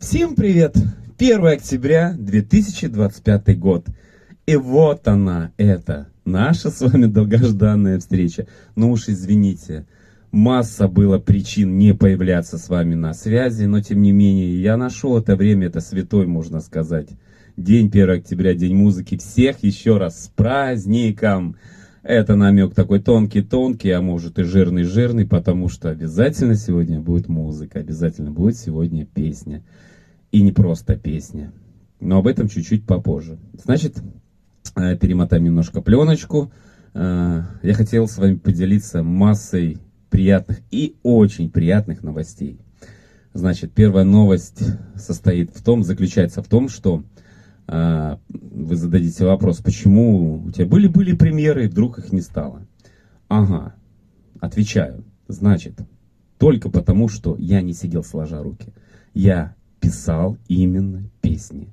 Всем привет! 1 октября 2025 год. И вот она, это наша с вами долгожданная встреча. Ну уж извините, масса было причин не появляться с вами на связи, но тем не менее я нашел это время, это святой, можно сказать. День 1 октября, День музыки. Всех еще раз с праздником! Это намек такой тонкий-тонкий, а может и жирный-жирный, потому что обязательно сегодня будет музыка, обязательно будет сегодня песня. И не просто песня, но об этом чуть-чуть попозже. Значит, перемотаем немножко пленочку. Я хотел с вами поделиться массой приятных и очень приятных новостей. Значит, первая новость заключается в том, что вы зададите вопрос, почему у тебя были премьеры, и вдруг их не стало. Ага, отвечаю. Значит, только потому, что я не сидел сложа руки. Я писал именно песни.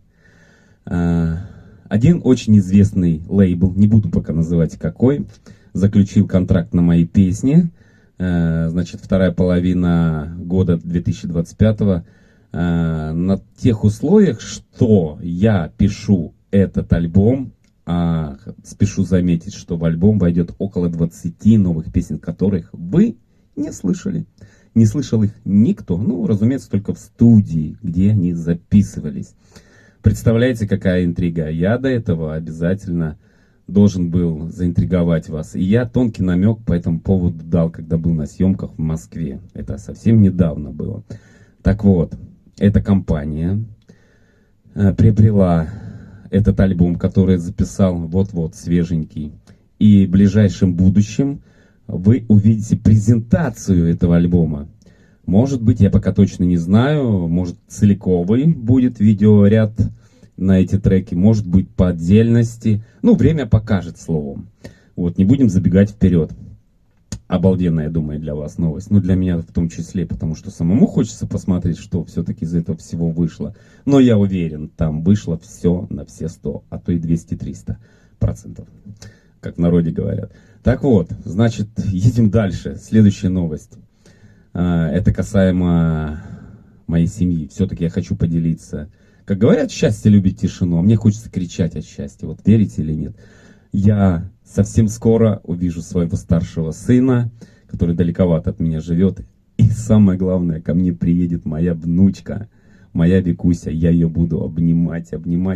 Один очень известный лейбл, не буду пока называть какой, заключил контракт на мои песни. Значит, вторая половина года 2025 на тех условиях, что я пишу этот альбом, спешу заметить, что в альбом войдет около 20 новых песен, которых вы не слышали. Не слышал их никто, ну, разумеется, только в студии, где они записывались. Представляете, какая интрига? Я до этого обязательно должен был заинтриговать вас. И я тонкий намек по этому поводу дал, когда был на съемках в Москве. Это совсем недавно было. Так вот, эта компания приобрела этот альбом, который я записал вот-вот, свеженький. И в ближайшем будущем вы увидите презентацию этого альбома. Может быть, я пока точно не знаю, может целиковый будет видеоряд на эти треки, может быть по отдельности. Ну, время покажет, словом. Вот, не будем забегать вперед. Обалденная, я думаю, для вас новость. Ну, для меня в том числе, потому что самому хочется посмотреть, что все-таки из этого всего вышло. Но я уверен, там вышло все на все 100, а то и 200-300%, как в народе говорят. Так вот, значит, едем дальше. Следующая новость. Это касаемо моей семьи. Все-таки я хочу поделиться. Как говорят, счастье любит тишину, а мне хочется кричать от счастья. Вот верите или нет? Я совсем скоро увижу своего старшего сына, который далековато от меня живет. И самое главное, ко мне приедет моя внучка, моя Викуся. Я ее буду обнимать.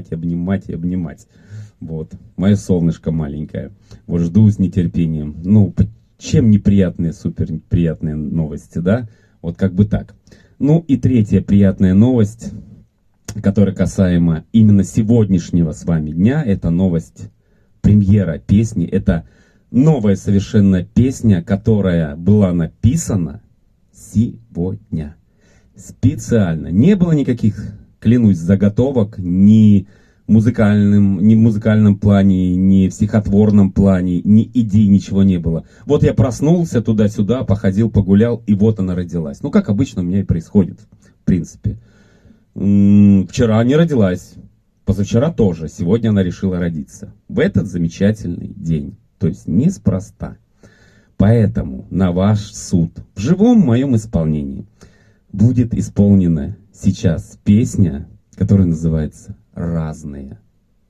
Вот, мое солнышко маленькое. Вот жду с нетерпением. Ну, чем неприятные, супер приятные новости, да? Вот как бы так. Ну и третья приятная новость, которая касаема именно сегодняшнего с вами дня, это новость премьера песни. Это новая совершенно песня, которая была написана сегодня. Специально. Не было никаких, клянусь, заготовок, ни в музыкальном плане, ни в стихотворном плане, ни идей, ничего не было. Вот я проснулся туда-сюда, походил, погулял, и вот она родилась. Ну, как обычно у меня и происходит, в принципе. Вчера не родилась, позавчера тоже, сегодня она решила родиться. В этот замечательный день, то есть неспроста. Поэтому на ваш суд в живом моем исполнении будет исполнена сейчас песня, которая называется «Разные».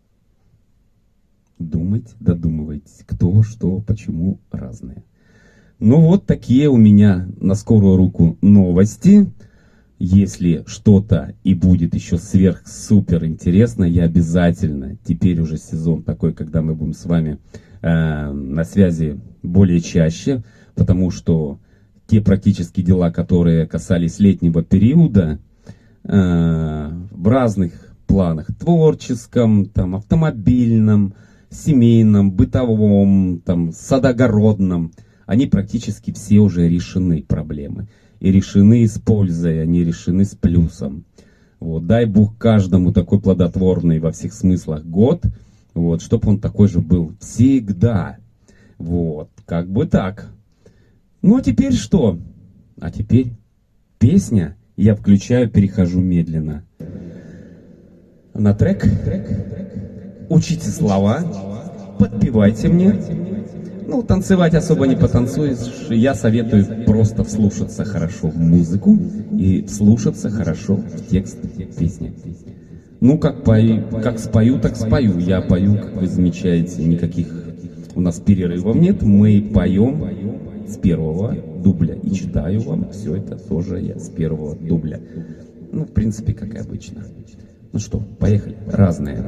Думайте, додумывайтесь, кто, что, почему разные. Ну вот такие у меня на скорую руку новости. Если что-то и будет еще сверх-супер интересно, я обязательно, теперь уже сезон такой, когда мы будем с вами на связи более чаще, потому что те практические дела, которые касались летнего периода, в разных планах, творческом, там, автомобильном, семейном, бытовом, там, садогородном, они практически все уже решены, проблемы. И решены с пользой, они решены с плюсом. Вот. Дай Бог каждому такой плодотворный во всех смыслах год, вот, чтобы он такой же был всегда. Вот, как бы так. Ну а теперь что? А теперь песня. Я включаю, перехожу медленно на трек. Учите слова, подпевайте мне. Ну, танцевать особо не потанцуешь. Я советую просто вслушаться хорошо в музыку и вслушаться хорошо в текст песни. Ну, как спою, так спою. Я пою, как вы замечаете, никаких у нас перерывов нет. Мы поем с первого дубля. И читаю вам все это тоже я с первого дубля. Ну, в принципе, как и обычно. Ну что, поехали. Разные.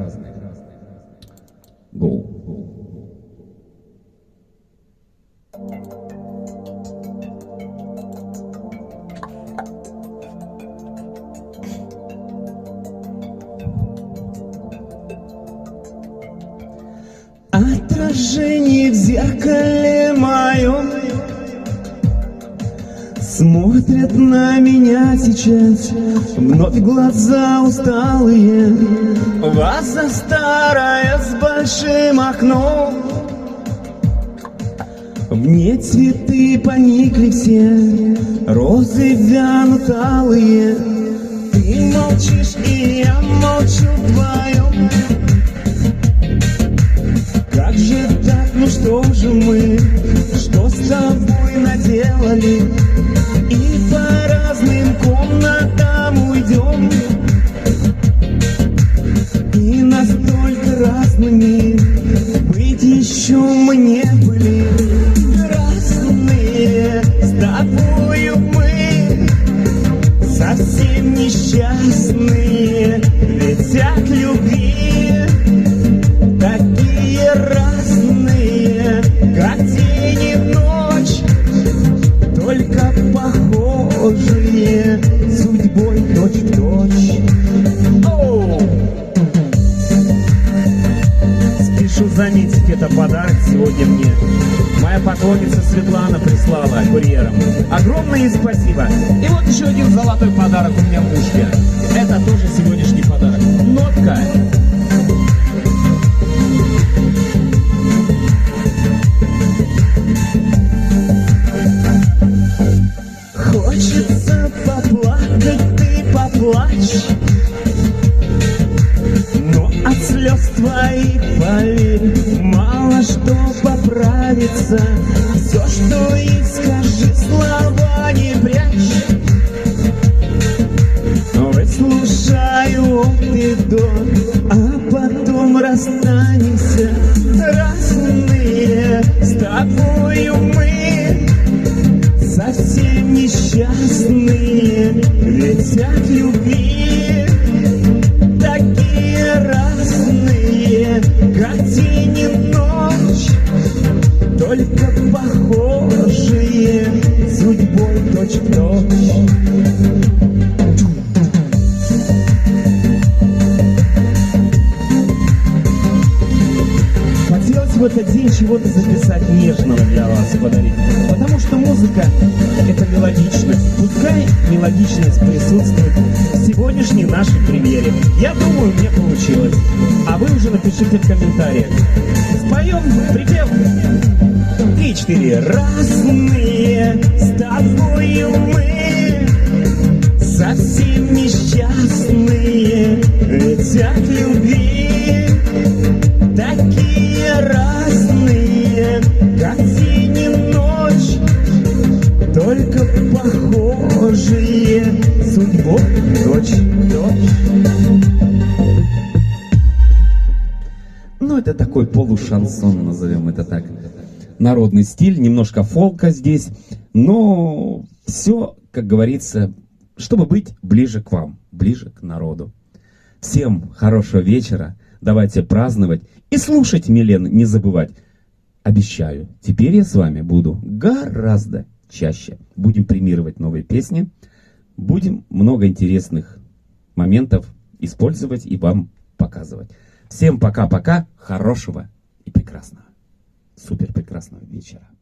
Go. Отражение в зеркале моем смотрят на меня сейчас вновь глаза усталые. Ваза старая с большим окном, в ней цветы поникли все, розы вянут алые. Ты молчишь, и я молчу вдвоем. Как же так, ну что же мы, что с тобой наделали? И по разным комнатам уйдем, и настолько разными быть еще мы не были. Разные с тобою мы, совсем несчастные, ведь от любви такие разные, как день и ночь, только похожие судьбой точь в точь. Оу! Спешу заметить, это подарок сегодня мне моя поклонница Светлана прислала курьером. Огромное ей спасибо. И вот еще один золотой подарок у меня в мушке. Это тоже сегодняшний подарок. Нотка. Хочется поплакать, ты поплачь, но от слез твоих, поверь, мало что поправится. Все, что и скажи, слова не прячь. Выслушаю от и до, а потом расстанемся. Разные с тобою мы, совсем несчастные, ведь от любви такие разные, как день и ночь, только похожие судьбой точь в точь. Хотелось в этот день чего-то записать нежного для вас, подарить. Потому что музыка — это мелодичность. Пускай мелодичность присутствует в сегодняшней нашей премьере. Я думаю, мне получилось. А вы уже напишите в комментариях. Споем припев. 3-4. Разные с тобою мы, совсем несчастные, ведь от любви такие разные, как день и ночь, только похожие судьбой точь в точь. Ну, это такой полушансон, назовем это так. Народный стиль, немножко фолка здесь, но все, как говорится, чтобы быть ближе к вам, ближе к народу. Всем хорошего вечера, давайте праздновать и слушать Милену, не забывать. Обещаю, теперь я с вами буду гораздо чаще. Будем премировать новые песни, будем много интересных моментов использовать и вам показывать. Всем пока-пока, хорошего и прекрасного, супер прекрасного вечера.